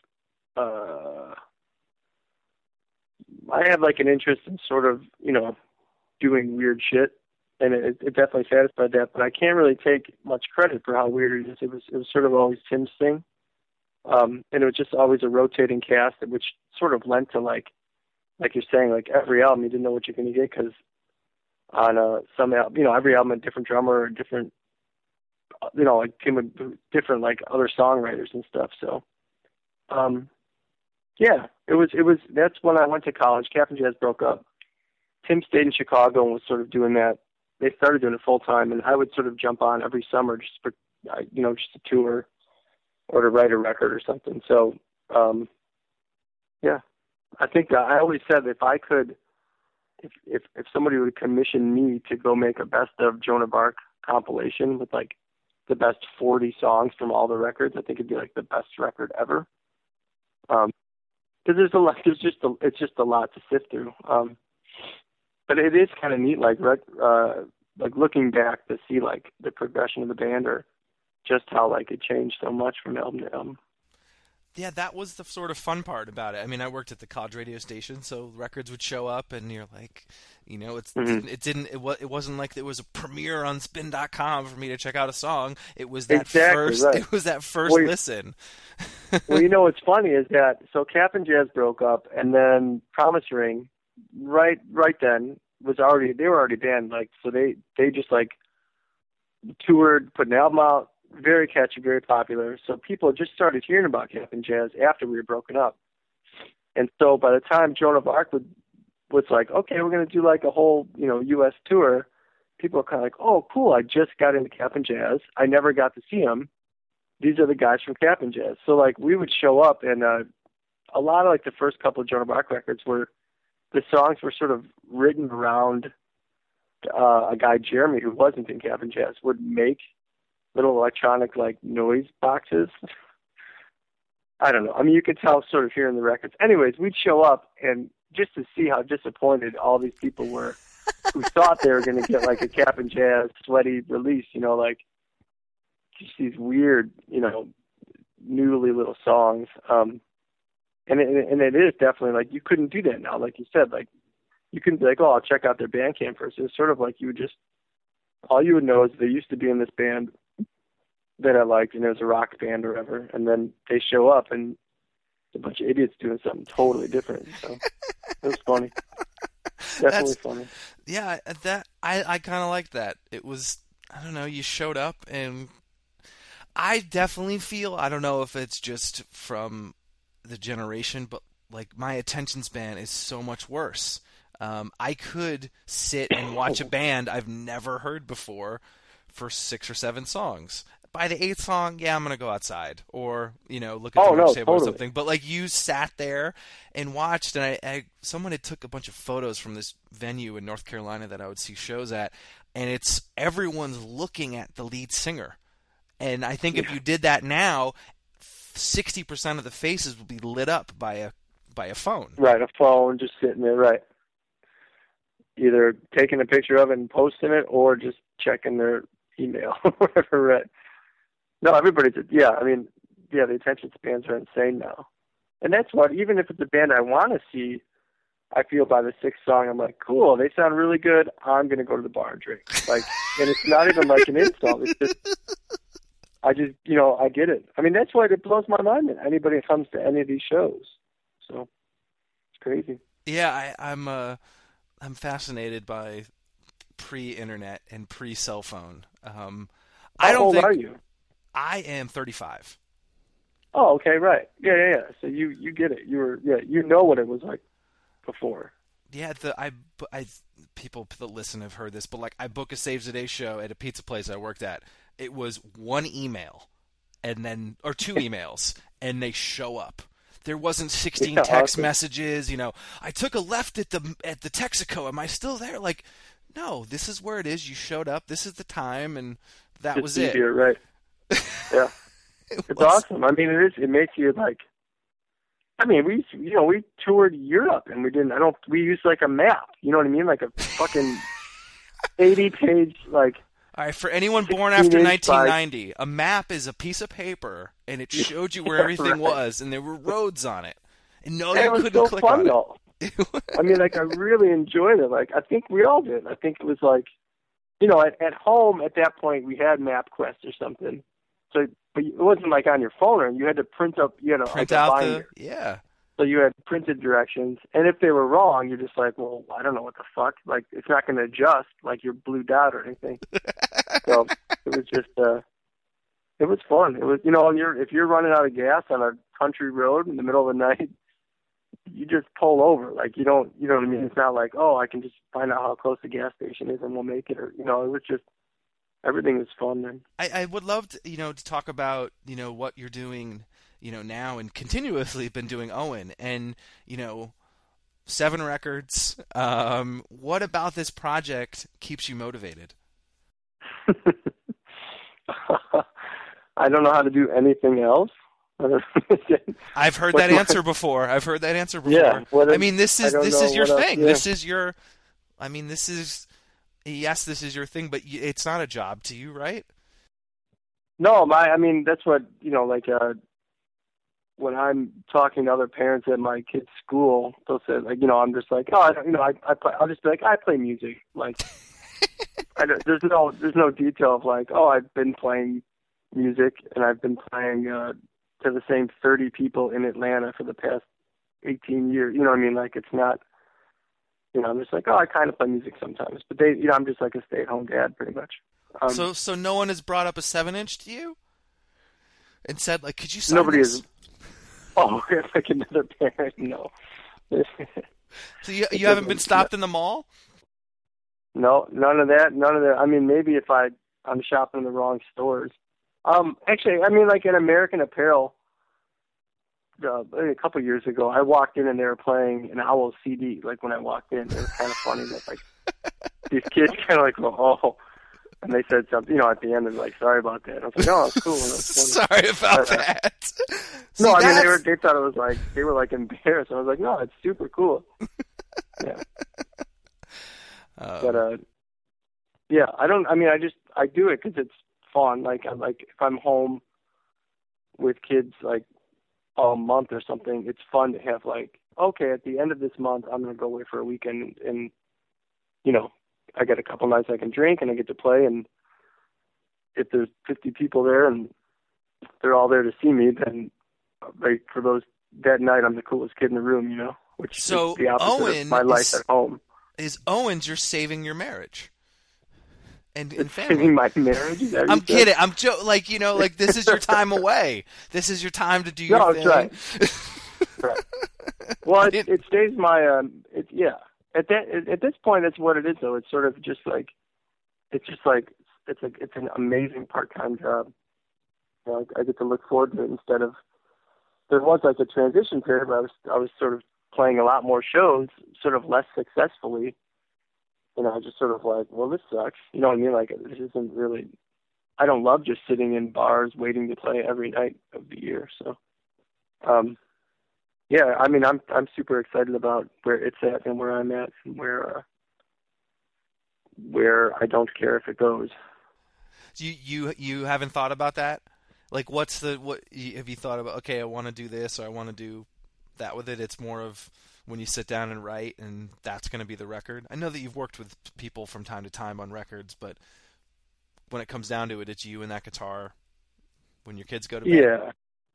I have like an interest in sort of, you know, doing weird shit, and it definitely satisfied that. But I can't really take much credit for how weird it is. It was sort of always Tim's thing, and it was just always a rotating cast, which sort of lent to like you're saying, like every album you didn't know what you're going to get because on some album, you know, every album a different drummer, or different, you know, like Tim with different like other songwriters and stuff. So, yeah, it was. That's when I went to college. Cap'n Jazz broke up. Tim stayed in Chicago and was sort of doing that. They started doing it full time, and I would sort of jump on every summer just for, you know, just to tour or to write a record or something. So, yeah, I think I always said if I could, if somebody would commission me to go make a best of Joan of Arc compilation with like the best 40 songs from all the records, I think it'd be like the best record ever. Because there's a lot, it's just a lot to sift through. But it is kind of neat, like looking back to see like the progression of the band, or just how like it changed so much from album to album. Yeah, that was the sort of fun part about it. I mean, I worked at the college radio station, so records would show up, and you're like, you know, it wasn't like there was a premiere on Spin.com for me to check out a song. It was that first listen. Well, you know what's funny is that so Cap'n Jazz broke up, and then Promise Ring, right then they were already banned, like, so they just like toured, put an album out. Very catchy, very popular. So people just started hearing about Cap'n Jazz after we were broken up. And so by the time Joan of Arc was like, okay, we're going to do like a whole, you know, U.S. tour, people were kind of like, oh, cool, I just got into Cap'n Jazz. I never got to see them. These are the guys from Cap'n Jazz. So like we would show up, and a lot of like the first couple of Joan of Arc records the songs were sort of written around a guy, Jeremy, who wasn't in Cap'n Jazz, would make little electronic like noise boxes I don't know. I mean, you could tell sort of hearing the records. Anyways, we'd show up, and just to see how disappointed all these people were who thought they were going to get like a Cap'n Jazz sweaty release, you know, like just these weird, you know, noodly little songs. And it is definitely like you couldn't do that now. Like you said, like you couldn't be like, oh, I'll check out their Bandcamp first. It's sort of like you would just, all you would know is they used to be in this band that I liked, and it was a rock band or whatever, and then they show up and a bunch of idiots doing something totally different. So it was funny. Definitely funny. Yeah, that I kind of like that. It was, I don't know, you showed up, and I definitely feel, I don't know if it's just from the generation, but like my attention span is so much worse. I could sit and watch a band I've never heard before for 6 or 7 songs. By the 8th song, yeah, I'm going to go outside or, you know, look at the merch table or something. But like you sat there and watched, and someone had took a bunch of photos from this venue in North Carolina that I would see shows at, and it's everyone's looking at the lead singer. And I think if you did that now, 60% of the faces would be lit up by a phone. Right, a phone just sitting there, right. Either taking a picture of it and posting it or just checking their email or whatever, right. No, everybody's, yeah, I mean, yeah, the attention spans are insane now. And that's what, even if it's a band I want to see, I feel by the 6th song, I'm like, cool, they sound really good, I'm going to go to the bar and drink. Like, and it's not even like an insult, it's just, I get it. I mean, that's why it blows my mind that anybody comes to any of these shows. So, it's crazy. Yeah, I'm fascinated by pre-internet and pre-cell phone. How old are you? I am 35. Oh, okay, right. Yeah. So you get it. You know what it was like before. Yeah, people that listen have heard this, but like I book a Saves the Day show at a pizza place I worked at. It was one email, or 2 emails, and they show up. There wasn't 16 text messages. You know, I took a left at the Texaco. Am I still there? Like, no, this is where it is. You showed up. This is the time, and that was it. Easier, right? Yeah, it's awesome. I mean, it makes you like. I mean, we toured Europe, and we used like a map. You know what I mean? Like a fucking 80-page like. All right, for anyone born after 1990, a map is a piece of paper, and it showed you where everything was, and there were roads on it. And no, you couldn't click on it. It was so fun, though. I mean, like, I really enjoyed it. Like, I think we all did. I think it was like, you know, at home at that point, we had MapQuest or something. So, but it wasn't like on your phone, or you had to print out yeah. So you had printed directions, and if they were wrong, you're just like, well, I don't know what the fuck. Like, it's not going to adjust like your blue dot or anything. So it was just, it was fun. It was, you know, if you're running out of gas on a country road in the middle of the night, you just pull over. Like, you know what I mean? It's not like, oh, I can just find out how close the gas station is and we'll make it. Or, you know, it was just, everything was fun then. I would love to, to talk about, what you're doing, now and continuously been doing, Owen, and, 7 records. What about this project keeps you motivated? I don't know how to do anything else. I've heard that answer before. Yeah. I mean, this is your thing. Yeah. This is your. I mean, this is. Yes, this is your thing, but it's not a job to you, right? No, I mean, that's what like. When I'm talking to other parents at my kids' school, they'll say, like, I'm just like, oh, I'll just be like, I play music. Like, there's no detail of like, oh, I've been playing music and I've been playing to the same 30 people in Atlanta for the past 18 years. You know what I mean? Like, it's not, I'm just like, oh, I kind of play music sometimes, but I'm just like a stay-at-home dad pretty much. So no one has brought up a 7-inch to you and said, like, could you sign Nobody this? Is. Oh, like another parent? No. So you haven't been stopped in the mall? No, none of that. I mean, maybe if I'm shopping in the wrong stores. Actually, I mean, like at American Apparel, a couple of years ago, I walked in and they were playing an Owl CD. Like when I walked in, it was kind of funny that like these kids kind of like go, oh. And they said something, at the end, they're like, sorry about that. And I was like, oh, it's cool. That's funny. Sorry about that. No, See, I mean, they thought it was like, they were like embarrassed. I was like, no, it's super cool. Yeah. But, yeah, I do it because it's fun. Like, if I'm home with kids, like, all month or something, it's fun to have, like, okay, at the end of this month, I'm going to go away for a weekend and I get a couple nights I can drink and I get to play, and if there's 50 people there and they're all there to see me, then for that night I'm the coolest kid in the room, which is the opposite of my life at home. Is Owens, you're saving your marriage and family. Saving my marriage? Is that I'm kidding. I'm like this is your time away. This is your time to do your thing. No, that's right. Well, it stays my yeah. At this point, that's what it is, though. It's sort of just like, it's an amazing part-time job. I get to look forward to it instead of, there was like a transition period where I was sort of playing a lot more shows, sort of less successfully. Just sort of like, well, this sucks. You know what I mean? Like, this isn't really, I don't love just sitting in bars waiting to play every night of the year. So, yeah, I mean, I'm super excited about where it's at and where I'm at and where I don't care if it goes. You haven't thought about that? Like, what have you thought about? Okay, I want to do this or I want to do that with it. It's more of when you sit down and write, and that's going to be the record. I know that you've worked with people from time to time on records, but when it comes down to it, it's you and that guitar when your kids go to bed.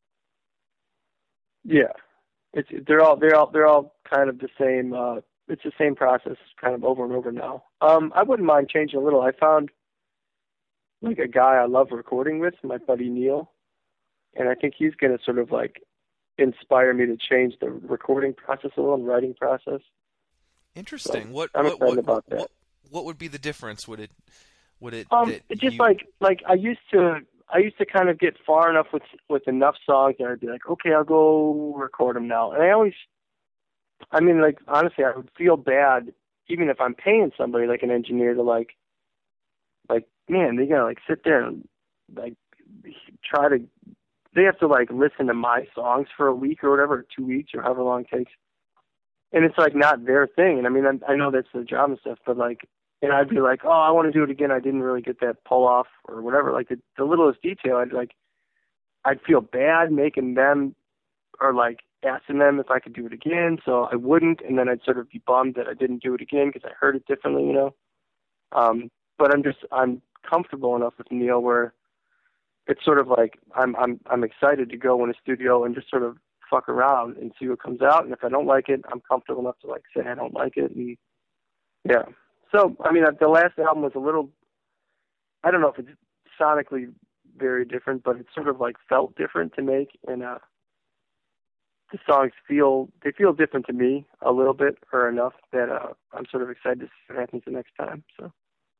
Yeah. They're all kind of the same. It's the same process, kind of over and over now. I wouldn't mind changing a little. I found like a guy I love recording with, my buddy Neil, and I think he's going to sort of like inspire me to change the recording process a little and writing process. Interesting. So I'm excited about that. What would be the difference? Would it? It's just like I used to kind of get far enough with enough songs that I'd be like, okay, I'll go record them now. And honestly, I would feel bad even if I'm paying somebody like an engineer to like, man, they gotta like sit there and like they have to like listen to my songs for a week or whatever, or 2 weeks or however long it takes. And it's like not their thing. And I mean, I know that's the job and stuff, but like, and I'd be like, oh, I want to do it again. I didn't really get that pull off or whatever. Like the littlest detail, I'd feel bad making them or like asking them if I could do it again. So I wouldn't. And then I'd sort of be bummed that I didn't do it again because I heard it differently, But I'm comfortable enough with Neil where it's sort of like I'm excited to go in a studio and just sort of fuck around and see what comes out. And if I don't like it, I'm comfortable enough to like say I don't like it. And yeah. So, I mean, the last album was a little, I don't know if it's sonically very different, but it sort of like felt different to make. And the songs feel different to me a little bit or enough that I'm sort of excited to see what happens the next time. So.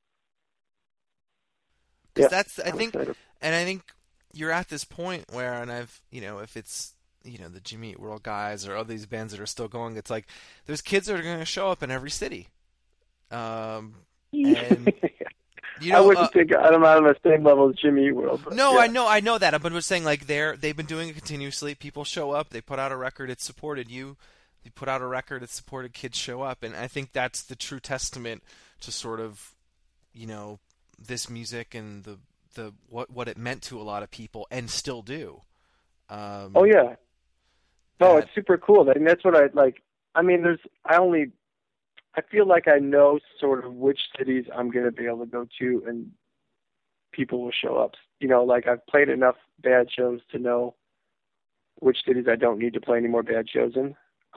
Yeah, I think you're at this point where, and if it's, the Jimmy Eat World guys or all these bands that are still going, it's like there's kids that are going to show up in every city. And I wouldn't think I'm not on the same level as Jimmy Eat World. No, yeah. I know that. But I'm saying like they've been doing it continuously. People show up. They put out a record. It's supported you. You put out a record. It's supported. Kids show up, and I think that's the true testament to sort of, this music and the what it meant to a lot of people and still do. Oh yeah. No, it's super cool. I mean, that's what I like. I mean, I feel like I know sort of which cities I'm going to be able to go to and people will show up. Like I've played enough bad shows to know which cities I don't need to play any more bad shows in.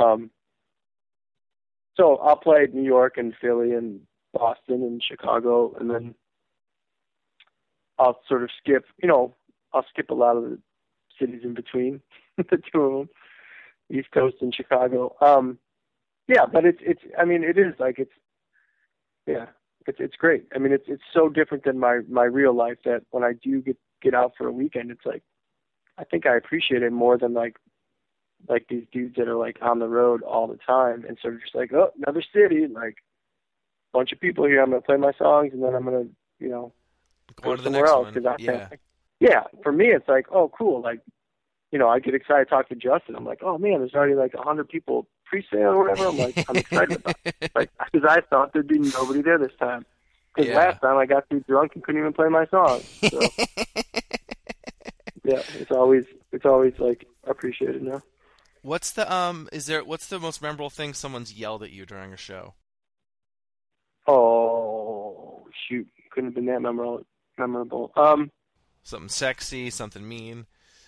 So I'll play New York and Philly and Boston and Chicago, and then I'll sort of skip, I'll skip a lot of the cities in between the two of them, East Coast and Chicago. Yeah, but it is like, it's great. I mean, it's so different than my real life that when I do get out for a weekend, it's like, I think I appreciate it more than like these dudes that are like on the road all the time and sort of just like, oh, another city, like bunch of people here. I'm going to play my songs and then I'm going to, go somewhere else because I think, for me it's like, oh, cool, like, you know, I get excited to talk to Justin. I'm like, oh man, there's already like 100 people pre-sale or whatever. I'm like, I'm excited about it, like, because I thought there'd be nobody there this time. Because last time I got too drunk and couldn't even play my song. So. Yeah, it's always like appreciated now. What's the what's the most memorable thing someone's yelled at you during a show? Oh shoot, couldn't have been that memorable. Something sexy, something mean.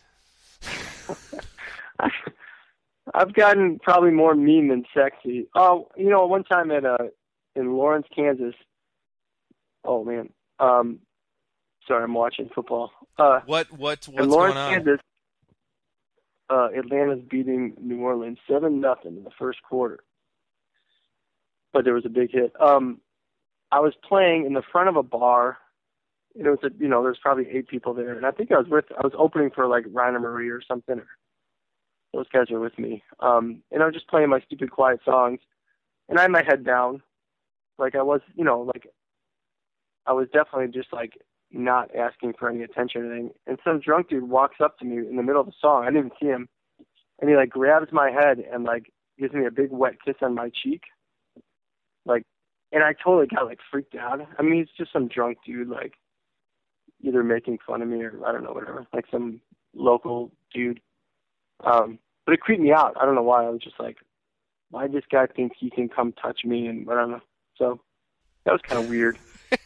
I've gotten probably more mean than sexy. Oh, you know, one time in Lawrence, Kansas. Oh man. Sorry, I'm watching football. What's in Lawrence, going on? Kansas, Atlanta's beating New Orleans 7-0 in the first quarter. But there was a big hit. I was playing in the front of a bar. And it was there's probably 8 people there, and I think I was opening for like Rainer Marie or something. Those guys were with me. And I was just playing my stupid quiet songs, and I had my head down, like I was, like I was definitely just like not asking for any attention or anything. And some drunk dude walks up to me in the middle of the song. I didn't even see him. And he like grabs my head and like gives me a big wet kiss on my cheek. Like, and I totally got like freaked out. I mean, he's just some drunk dude, like either making fun of me or I don't know, whatever, like some local dude. But it creeped me out. I don't know why. I was just like, why does this guy think he can come touch me? And I don't know. So that was kind of weird.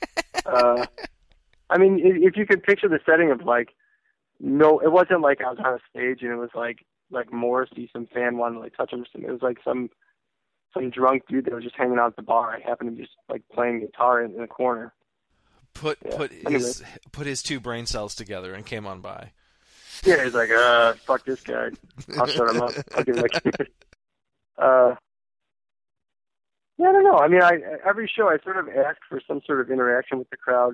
I mean, if you could picture the setting of like, no, it wasn't like I was on a stage and it was like Morrissey, some fan wanted to like touch him or something. It was like some drunk dude that was just hanging out at the bar. I happened to be just like playing guitar in the corner. Put his 2 brain cells together and came on by. Yeah, he's like, fuck this guy. I'll shut him up. I'll give him yeah, I don't know. I mean, every show I sort of ask for some sort of interaction with the crowd.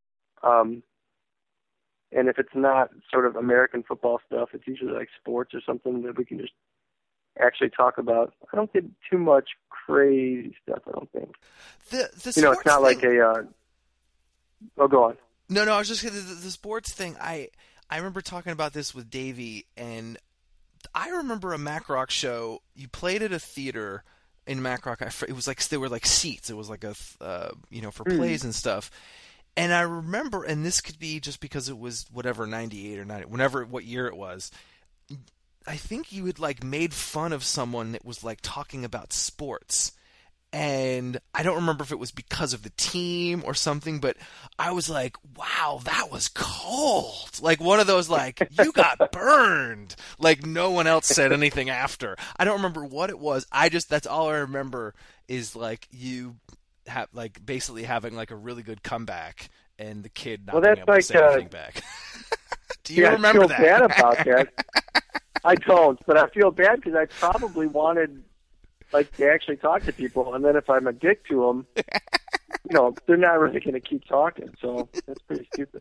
And if it's not sort of American football stuff, it's usually like sports or something that we can just actually talk about. I don't get too much crazy stuff, I don't think. It's not thing, like a... Oh, go on. No, I was just the sports thing. I remember talking about this with Davey, and I remember a Mac Rock show. You played at a theater in Mac Rock. It was like there were like seats. It was like a for plays and stuff. And I remember, and this could be just because it was whatever 98 or 90, what year it was. I think you had like made fun of someone that was like talking about sports. And I don't remember if it was because of the team or something, but I was like, wow, that was cold. Like one of those, like, you got burned. Like no one else said anything after. I don't remember what it was. That's all I remember is like you have like basically having like a really good comeback and the kid not being able to say anything back. Do you remember that? I feel bad about that. I don't, but I feel bad because I probably wanted like to actually talk to people, and then if I'm a dick to them, they're not really going to keep talking. So that's pretty stupid.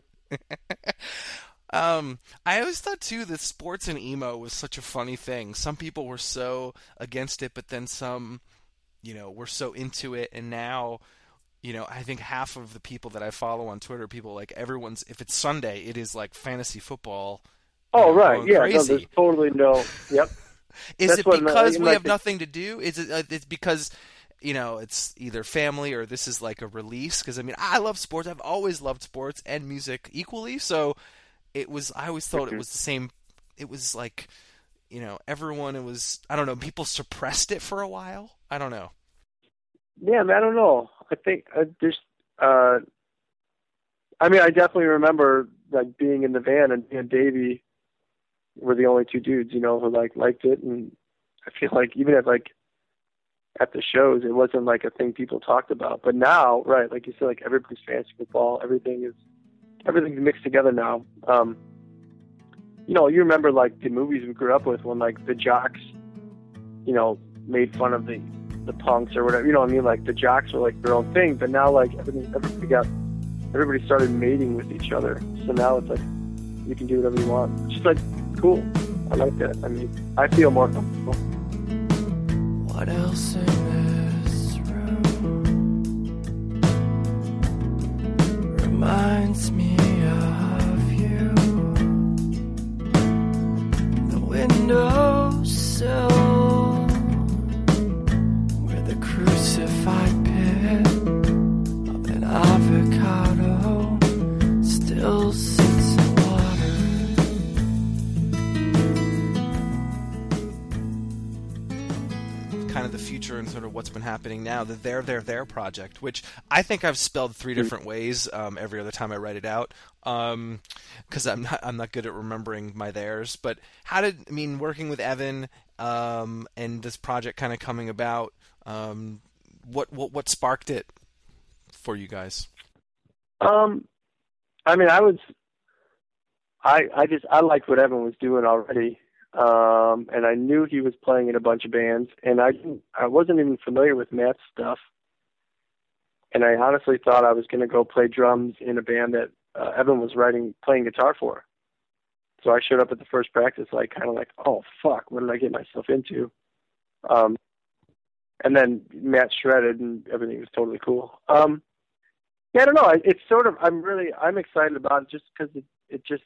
I always thought too that sports and emo was such a funny thing. Some people were so against it, but then some, were so into it, and now, I think half of the people that I follow on Twitter, people like if it's Sunday, it is like fantasy football. Oh right, yeah, crazy. No, there's totally no. Yep. Is it because we have nothing to do? Is it? It's because it's either family or this is like a release. Because I mean, I love sports. I've always loved sports and music equally. So it was. I always thought it was the same. It was like, everyone. It was. I don't know. People suppressed it for a while. I don't know. Yeah, I don't know. I think there's. I mean, I definitely remember like being in the van and Davey were the only 2 dudes, who liked it, and I feel like even at the shows, it wasn't like a thing people talked about. But now, right, like you said, like everybody's fantasy football, everything's mixed together now. You remember like the movies we grew up with when like the jocks, made fun of the punks or whatever. You know what I mean? Like the jocks were like their own thing, but now like everybody started mating with each other. So now it's like you can do whatever you want. It's just like cool. I like that. I mean, I feel more comfortable. What else in this room reminds me kind of the future and sort of what's been happening now, the Their project, which I think I've spelled 3 different ways every other time I write it out, because I'm not good at remembering my theirs. But working with Evan and this project kind of coming about, what sparked it for you guys? I liked what Evan was doing already. And I knew he was playing in a bunch of bands, and I wasn't even familiar with Matt's stuff. And I honestly thought I was going to go play drums in a band that Evan was playing guitar for. So I showed up at the first practice, kind of like, oh fuck, what did I get myself into? And then Matt shredded, and everything was totally cool. Yeah, I don't know. It's sort of, I'm excited about it just because it just.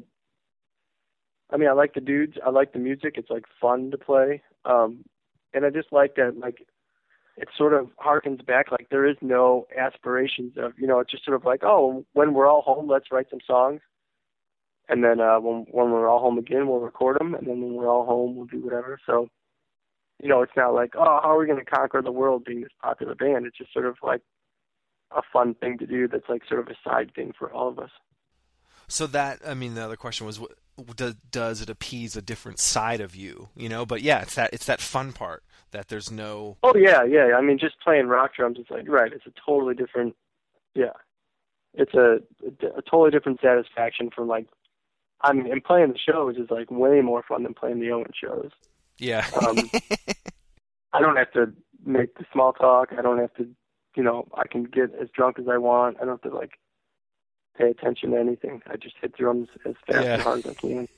I like the dudes. I like the music. It's fun to play. And I just like that, it sort of harkens back, there is no aspirations of, it's just sort of oh, when we're all home, let's write some songs. And then when we're all home again, we'll record them. And then when we're all home, we'll do whatever. So, it's not oh, how are we going to conquer the world being this popular band? It's just sort of a fun thing to do that's sort of a side thing for all of us. So the other question was, does it appease a different side of you? But yeah, it's that fun part that there's no. Oh yeah. Just playing rock drums, it's right. It's a totally different. Yeah, it's a totally different satisfaction from and playing the shows is way more fun than playing the Owen shows. Yeah. I don't have to make the small talk. I don't have to, I can get as drunk as I want. I don't have to pay attention to anything. I just hit drums as fast and hard as I can.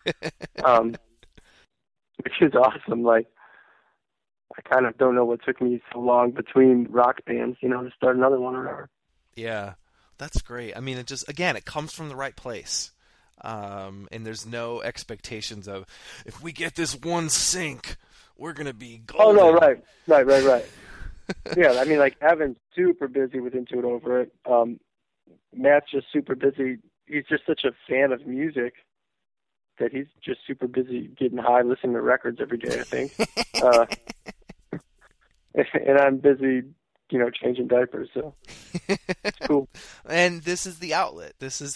Which is awesome. I kind of don't know what took me so long between rock bands, to start another one or whatever. Yeah, that's great. It comes from the right place. And there's no expectations of, if we get this one sync, we're going to be golden. Oh, no, right. Yeah, Evan's super busy with Into It Over It. Matt's just super busy. He's just such a fan of music that he's just super busy getting high, listening to records every day, I think. And I'm busy, changing diapers, so it's cool. And this is the outlet.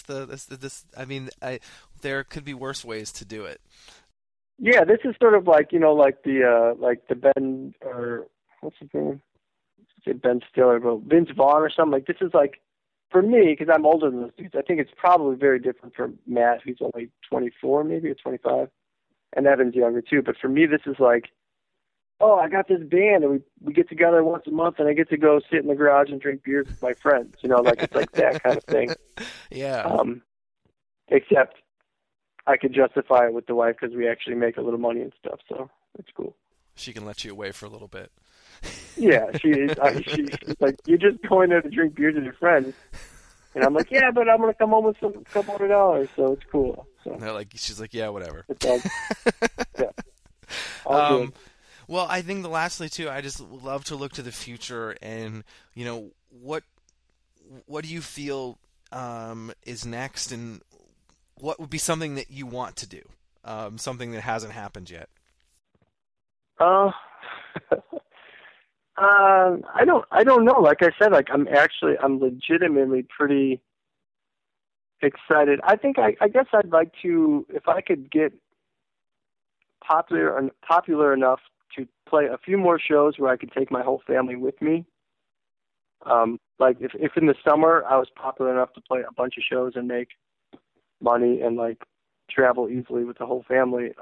There could be worse ways to do it. Yeah, this is sort of the Ben, or what's his name? Say Ben Stiller, but Vince Vaughn or something. This is for me, because I'm older than those dudes, I think it's probably very different from Matt, who's only 24 maybe, or 25, and Evan's younger too. But for me, this is oh, I got this band, and we get together once a month, and I get to go sit in the garage and drink beers with my friends. It's that kind of thing. Yeah. Except I could justify it with the wife because we actually make a little money and stuff, so it's cool. She can let you away for a little bit. Yeah, she's you're just going there to drink beers with your friends. And I'm yeah, but I'm going to come home with a couple $100, so it's cool. So she's yeah, whatever. It's all, yeah. All good. Well, I think lastly too, I just love to look to the future, and what do you feel is next, and what would be something that you want to do, something that hasn't happened yet? I don't know. Like I said, I'm legitimately pretty excited. I think I guess I'd like to, if I could get popular enough to play a few more shows where I could take my whole family with me. If in the summer I was popular enough to play a bunch of shows and make money and travel easily with the whole family,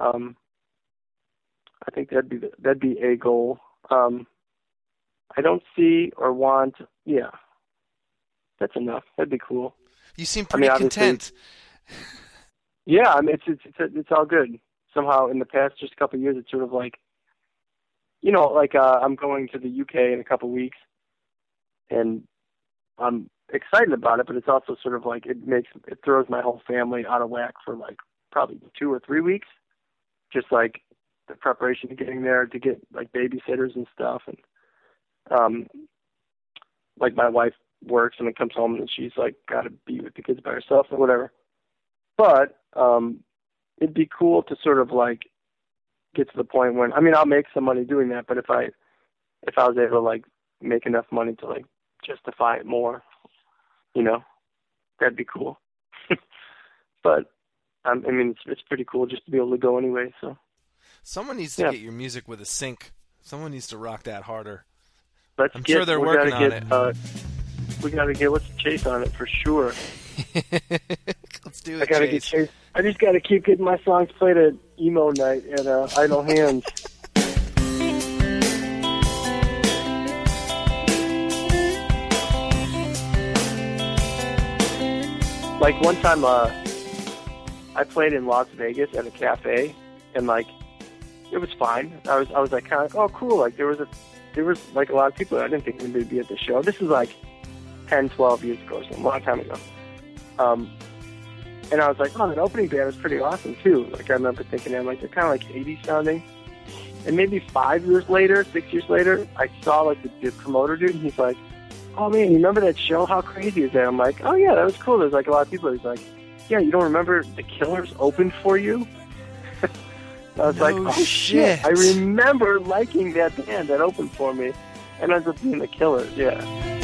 I think that'd be a goal. I don't see or want. Yeah, that's enough. That'd be cool. You seem pretty content. Yeah, it's all good. Somehow in the past just a couple of years, it's sort of I'm going to the UK in a couple of weeks, and I'm excited about it. But it's also sort of it throws my whole family out of whack for probably 2 or 3 weeks. Just the preparation to getting there, to get babysitters and stuff, and my wife works and then comes home and she's got to be with the kids by herself or whatever. But it'd be cool to sort of get to the point when I'll make some money doing that. But if I if I was able to like make enough money to like justify it more, you know, that'd be cool. But I mean, it's pretty cool just to be able to go anyway. So someone needs to get your music with a sync. Someone needs to rock that harder. I'm sure they're working on it. We gotta get what's Chase on it for sure. Let's do it. I gotta get Chase. I just gotta keep getting my songs played at emo night at Idle Hands. Like one time, I played in Las Vegas at a cafe, and like it was fine. I was like kind of oh cool. Like there was like a lot of people. I didn't think anybody would be at the show. This was like 10, 12 years ago, so a long time ago. And I was like, oh, that opening band was pretty awesome too. Like I remember thinking, I'm like they're kind of like 80s sounding. And maybe 6 years later, I saw like the promoter dude, and he's like, oh man, you remember that show? How crazy is that? I'm like, oh yeah, that was cool. There's like a lot of people. He's like, yeah, you don't remember the Killers opened for you? I was like, oh shit, I remember liking that band that opened for me, and ends up being the Killers, yeah.